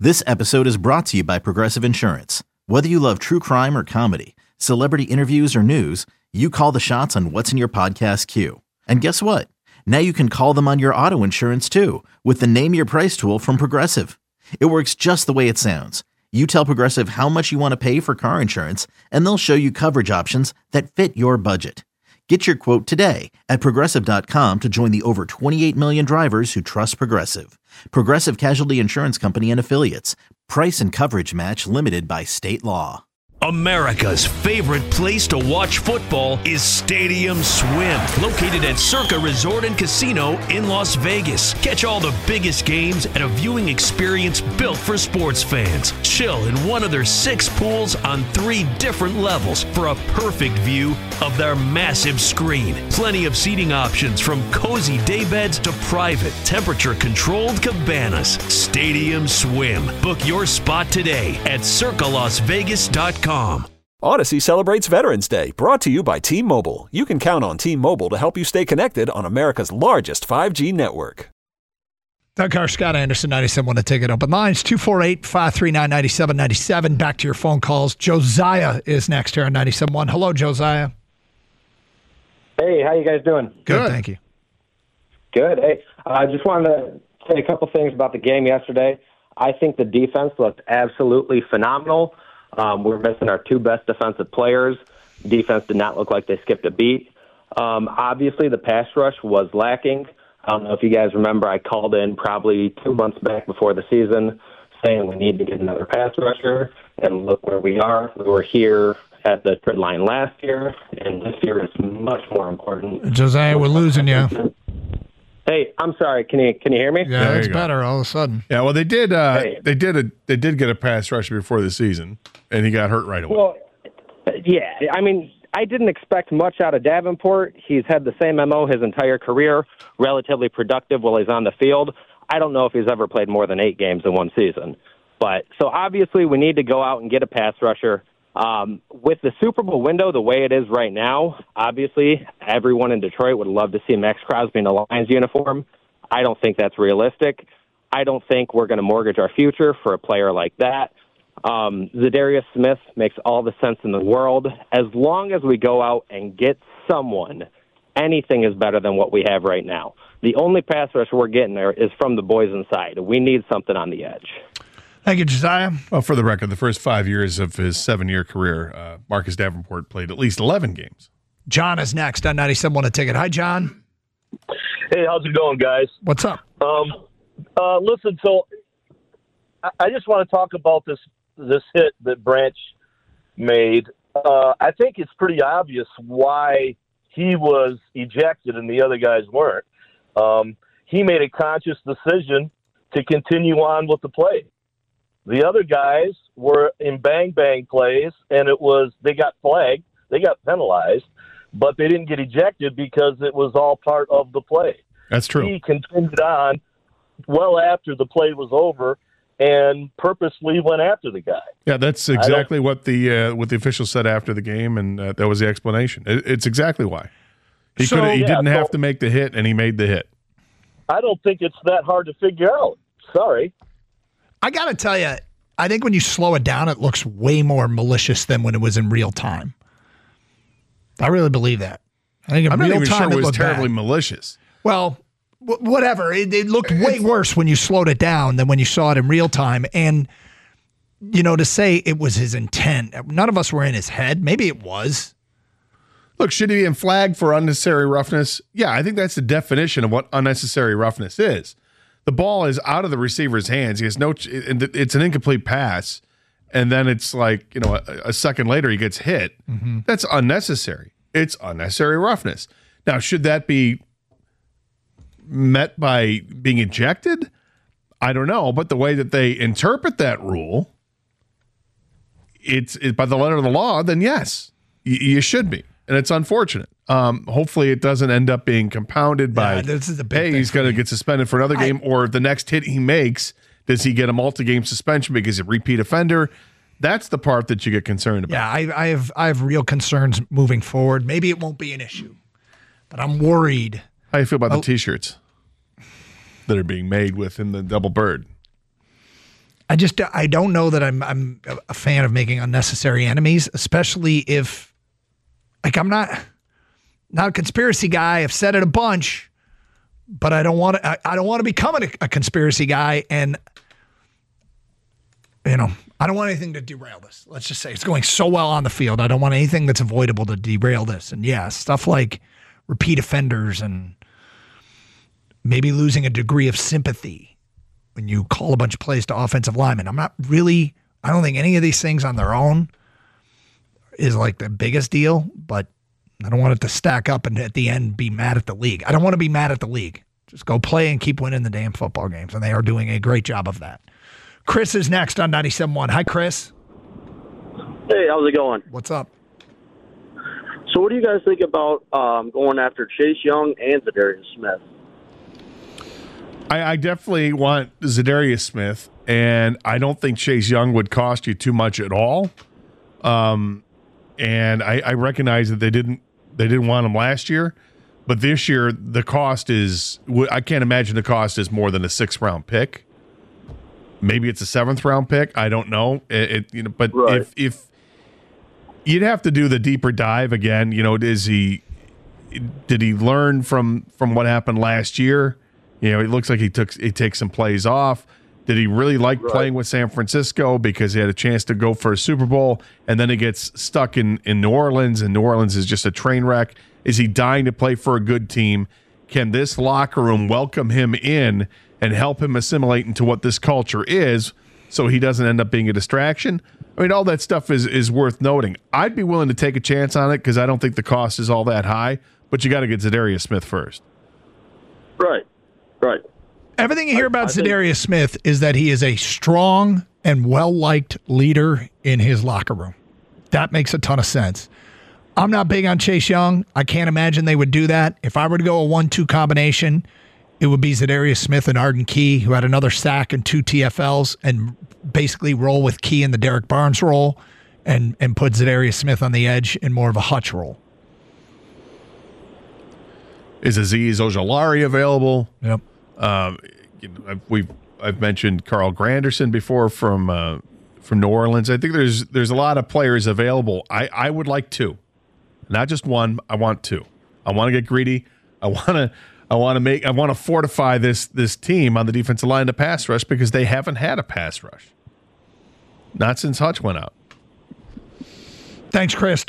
This episode is brought to you by Progressive Insurance. Whether you love true crime or comedy, celebrity interviews or news, you call the shots on what's in your podcast queue. And guess what? Now you can call them on your auto insurance too with the Name Your Price tool from Progressive. It works just the way it sounds. You tell Progressive how much you want to pay for car insurance, and they'll show you coverage options that fit your budget. Get your quote today at Progressive.com to join the over 28 million drivers who trust Progressive. Progressive Casualty Insurance Company and Affiliates. Price and coverage match limited by state law. America's favorite place to watch football is Stadium Swim, located at Circa Resort and Casino in Las Vegas. Catch all the biggest games at a viewing experience built for sports fans. Chill in one of their 6 pools on 3 different levels for a perfect view of their massive screen. Plenty of seating options from cozy daybeds to private, temperature-controlled cabanas. Stadium Swim. Book your spot today at circalasvegas.com. Odyssey celebrates Veterans Day, brought to you by T-Mobile. You can count on T-Mobile to help you stay connected on America's largest 5G network. Doug Carr, Scott Anderson, 97 to take it open lines, 248-539-9797. Back to your phone calls. Josiah is next here on 97.1. Hello, Josiah. Hey, how you guys doing? Good, thank you. Good. Hey, I just wanted to say a couple things about the game yesterday. I think the defense looked absolutely phenomenal. We're missing our 2 best defensive players. Defense did not look like they skipped a beat. Obviously, the pass rush was lacking. I don't know if you guys remember, I called in probably 2 months back before the season saying we need to get another pass rusher, and look where we are. We were here at the trade line last year, and this year is much more important. Josiah, we're losing you. Hey, I'm sorry. Can you hear me? Yeah, it's better all of a sudden. Yeah, well, they did get a pass rusher before the season, and he got hurt right away. Well, yeah. I mean, I didn't expect much out of Davenport. He's had the same MO his entire career, relatively productive while he's on the field. I don't know if he's ever played more than 8 games in one season. But so obviously we need to go out and get a pass rusher. With the Super Bowl window the way it is right now, obviously everyone in Detroit would love to see Max Crosby in a Lions uniform. I don't think that's realistic. I don't think we're going to mortgage our future for a player like that. Zadarius Smith makes all the sense in the world. As long as we go out and get someone, anything is better than what we have right now. The only pass rush we're getting there is from the boys inside. We need something on the edge. Thank you, Josiah. Well, for the record, the first 5 years of his 7-year career, Marcus Davenport played at least 11 games. John is next on 97 to take it. Hi, John. Hey, how's it going, guys? What's up? Listen, so I just want to talk about this hit that Branch made. I think it's pretty obvious why he was ejected and the other guys weren't. He made a conscious decision to continue on with the play. The other guys were in bang-bang plays, and they got flagged, they got penalized, but they didn't get ejected because it was all part of the play. That's true. He continued on well after the play was over and purposely went after the guy. Yeah, that's exactly what the official said after the game, and that was the explanation. It's exactly why. He didn't have to make the hit, and he made the hit. I don't think it's that hard to figure out. Sorry. I got to tell you, I think when you slow it down, it looks way more malicious than when it was in real time. I really believe that. I think in real time it was looked terribly bad. malicious. Well, whatever. It looked way worse when you slowed it down than when you saw it in real time. And, to say it was his intent, none of us were in his head. Maybe it was. Look, should he be flagged for unnecessary roughness? Yeah, I think that's the definition of what unnecessary roughness is. The ball is out of the receiver's hands. He has it's an incomplete pass, and then it's like, a second later he gets hit. Mm-hmm. That's unnecessary. It's unnecessary roughness. Now, should that be met by being ejected? I don't know, but the way that they interpret that rule, it's by the letter of the law, then yes, you should be. And it's unfortunate. Hopefully it doesn't end up being compounded by, this is a big thing he's going to get suspended for another game, or the next hit he makes, does he get a multi-game suspension because he's a repeat offender? That's the part that you get concerned about. Yeah, I have real concerns moving forward. Maybe it won't be an issue, but I'm worried. How do you feel about the T-shirts that are being made within the double bird? I don't know that I'm a fan of making unnecessary enemies, especially if, like, I'm not a conspiracy guy. I've said it a bunch, but I don't want to become a conspiracy guy, and I don't want anything to derail this. Let's just say it's going so well on the field. I don't want anything that's avoidable to derail this. And yeah, stuff like repeat offenders and maybe losing a degree of sympathy when you call a bunch of plays to offensive linemen. I don't think any of these things on their own is like the biggest deal, but I don't want it to stack up and at the end be mad at the league. I don't want to be mad at the league. Just go play and keep winning the damn football games, and they are doing a great job of that. Chris is next on 97.1. Hi, Chris. Hey, how's it going? What's up? So what do you guys think about going after Chase Young and Zadarius Smith? I definitely want Zadarius Smith, and I don't think Chase Young would cost you too much at all. And I recognize that they didn't want him last year, but this year the cost is, I can't imagine the cost is more than a 6th-round pick. Maybe it's a 7th-round pick. I don't know. But right. if you'd have to do the deeper dive again, did he learn from what happened last year? It looks like he takes some plays off. Did he really like playing with San Francisco because he had a chance to go for a Super Bowl, and then he gets stuck in New Orleans, and New Orleans is just a train wreck? Is he dying to play for a good team? Can this locker room welcome him in and help him assimilate into what this culture is so he doesn't end up being a distraction? I mean, all that stuff is worth noting. I'd be willing to take a chance on it because I don't think the cost is all that high, but you got to get Zadarius Smith first. Right. Everything you hear about Zadarius Smith is that he is a strong and well-liked leader in his locker room. That makes a ton of sense. I'm not big on Chase Young. I can't imagine they would do that. If I were to go a 1-2 combination, it would be Zadarius Smith and Arden Key, who had another sack and 2 TFLs, and basically roll with Key in the Derek Barnes role and put Zadarius Smith on the edge in more of a Hutch role. Is Azeez Ojulari available? Yep. I've mentioned Carl Granderson before from New Orleans. I think there's a lot of players available. I would like 2, not just 1. I want 2. I want to get greedy. I want to fortify this team on the defensive line to pass rush because they haven't had a pass rush, not since Hutch went out. Thanks, Chris.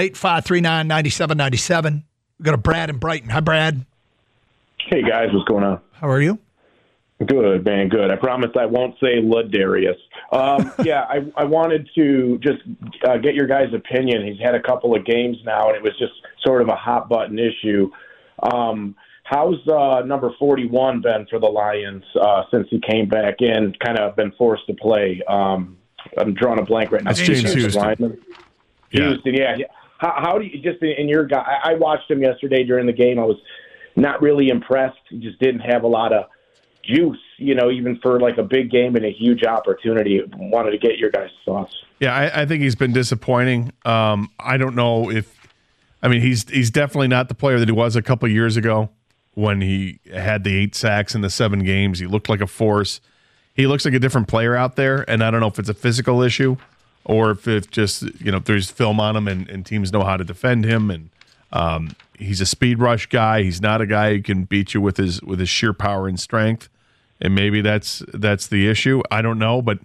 248-539-9797. We go to Brad in Brighton. Hi, Brad. Hey, guys. What's going on? How are you? Good, man. Good. I promise I won't say Ladarius. Yeah, I wanted to just get your guys' opinion. He's had a couple of games now, and it was just sort of a hot-button issue. How's number 41 been for the Lions since he came back in, kind of been forced to play? I'm drawing a blank right now. That's James Houston. Houston, yeah. How do you, just in your guy, I watched him yesterday during the game. I was not really impressed. He just didn't have a lot of juice, even for like a big game and a huge opportunity. Wanted to get your guys' thoughts. Yeah, I think he's been disappointing. I don't know he's definitely not the player that he was a couple years ago when he had the 8 sacks in the 7 games. He looked like a force. He looks like a different player out there, and I don't know if it's a physical issue or if it's just, there's film on him and teams know how to defend him. And he's a speed rush guy. He's not a guy who can beat you with his sheer power and strength. And maybe that's the issue. I don't know, but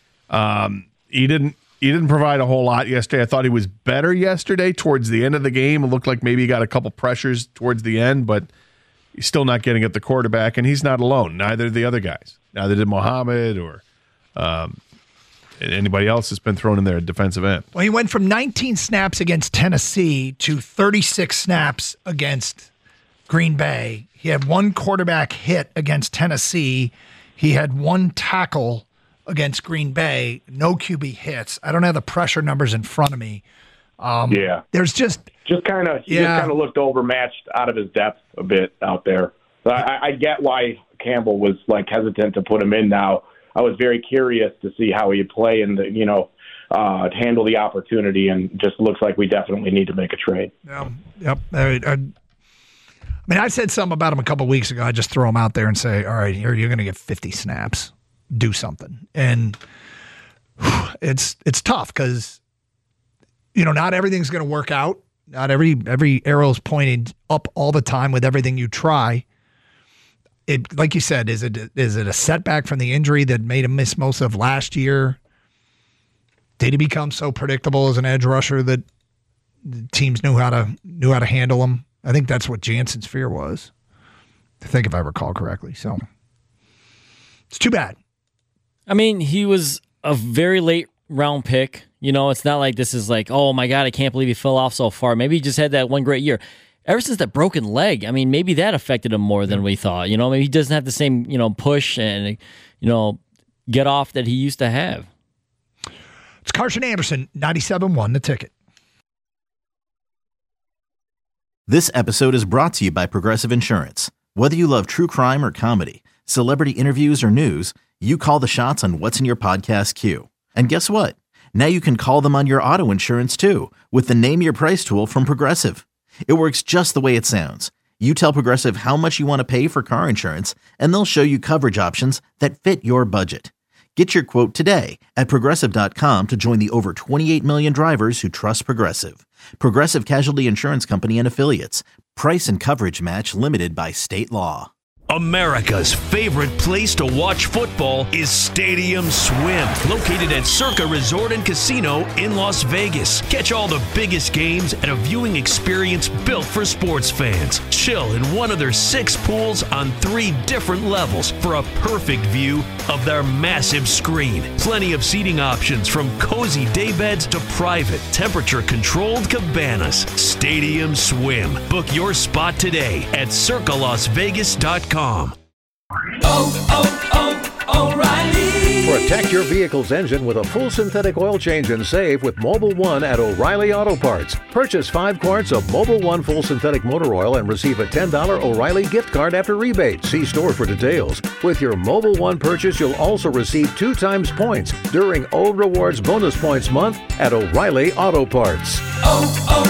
he didn't provide a whole lot yesterday. I thought he was better yesterday towards the end of the game. It looked like maybe he got a couple pressures towards the end, but he's still not getting at the quarterback, and he's not alone. Neither did the other guys. Neither did Mohammed or anybody else that's been thrown in there at defensive end. Well, he went from 19 snaps against Tennessee to 36 snaps against Green Bay. He had 1 quarterback hit against Tennessee. He had 1 tackle against Green Bay. No QB hits. I don't have the pressure numbers in front of me. Yeah. There's just kind of looked overmatched out of his depth a bit out there. So I get why Campbell was like hesitant to put him in now. I was very curious to see how he'd play and handle the opportunity, and just looks like we definitely need to make a trade. Yeah. Yep. I said something about him a couple of weeks ago. I just throw him out there and say, all right, you're going to get 50 snaps. do something. And it's tough because, not everything's going to work out. Not every arrow is pointed up all the time with everything you try. It, like you said, is it a setback from the injury that made him miss most of last year? Did he become so predictable as an edge rusher that teams knew how to handle him? I think that's what Jansen's fear was. I think if I recall correctly. So it's too bad. I mean, he was a very late round pick. It's not like this is like, oh my God, I can't believe he fell off so far. Maybe he just had that one great year. Ever since that broken leg, I mean, maybe that affected him more than we thought. Maybe he doesn't have the same, push and, get off that he used to have. It's Carson Anderson, 97.1 The Ticket. This episode is brought to you by Progressive Insurance. Whether you love true crime or comedy, celebrity interviews or news, you call the shots on what's in your podcast queue. And guess what? Now you can call them on your auto insurance too with the Name Your Price tool from Progressive. It works just the way it sounds. You tell Progressive how much you want to pay for car insurance, and they'll show you coverage options that fit your budget. Get your quote today at Progressive.com to join the over 28 million drivers who trust Progressive. Progressive Casualty Insurance Company and Affiliates. Price and coverage match limited by state law. America's favorite place to watch football is Stadium Swim, located at Circa Resort and Casino in Las Vegas. Catch all the biggest games at a viewing experience built for sports fans. Chill in one of their 6 pools on 3 different levels for a perfect view of their massive screen. Plenty of seating options from cozy daybeds to private, temperature-controlled cabanas. Stadium Swim. Book your spot today at circalasvegas.com. O'Reilly. Protect your vehicle's engine with a full synthetic oil change and save with Mobil 1 at O'Reilly Auto Parts. Purchase 5 quarts of Mobil 1 full synthetic motor oil and receive a $10 O'Reilly gift card after rebate. See store for details. With your Mobil 1 purchase, you'll also receive 2 times points during Old Rewards Bonus Points Month at O'Reilly Auto Parts.